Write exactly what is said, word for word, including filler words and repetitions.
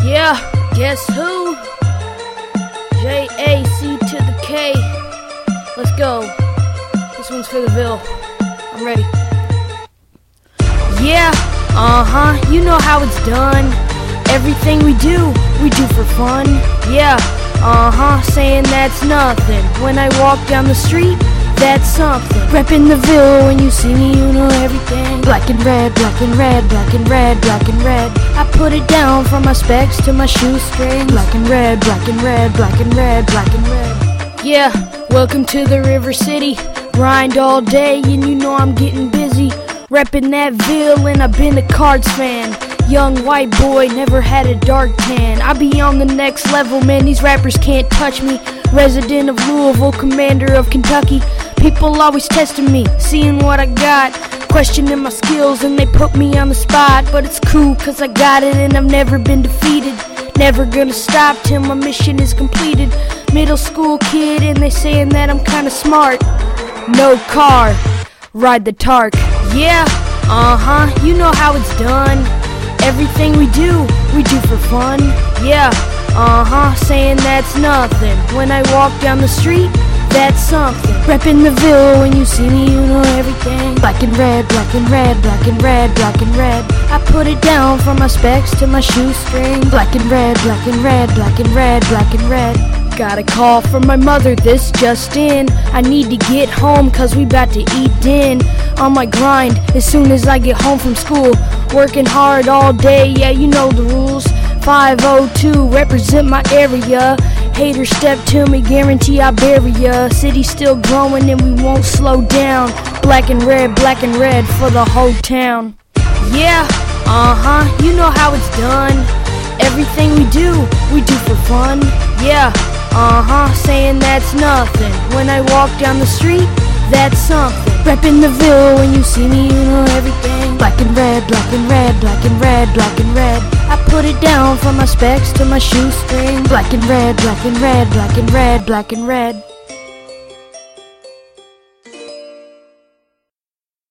Yeah, guess who? J A C to the K. Let's go. This one's for the Ville. I'm ready. Yeah, uh-huh, you know how it's done. Everything we do, we do for fun. Yeah, uh-huh, saying that's nothing. When I walk down the street, that's something. Reppin' the Ville, when you see me, you know everything. Black and red, black and red, black and red, black and red. I put it down from my specs to my shoestrings. Black and red, black and red, black and red, black and red. Yeah, welcome to the River City. Grind all day and you know I'm getting busy. Reppin' that Ville and I've been a Cards fan. Young white boy, never had a dark tan. I be on the next level, man, these rappers can't touch me. Resident of Louisville, commander of Kentucky. People always testing me, seeing what I got, questioning my skills, and they put me on the spot. But it's cool, cause I got it and I've never been defeated. Never gonna stop till my mission is completed. Middle school kid and they saying that I'm kinda smart. No car, ride the Tark. Yeah, uh-huh, you know how it's done. Everything we do, we do for fun. Yeah, uh-huh, saying that's nothing. When I walk down the street, that's something. Reppin' the Ville, when you see me, you know everything. Black and red, black and red, black and red, black and red. I put it down from my specs to my shoestring. Black and red, black and red, black and red, black and red. Got a call from my mother, this just in. I need to get home cause we bout to eat din. On my grind as soon as I get home from school. Working hard all day, yeah, you know the rules. five oh two, represent my area. Haters step to me, guarantee I bury ya. City still growing and we won't slow down. Black and red, black and red for the whole town. Yeah, uh-huh, you know how it's done. Everything we do, we do for fun. Yeah, uh-huh, saying that's nothing. When I walk down the street, that's something. Reppin' the Ville, when you see me, you know everything. Black and red, black and red, black and red, black and red. I put it down from my specs to my shoestring. Black and red, black and red, black and red, black and red.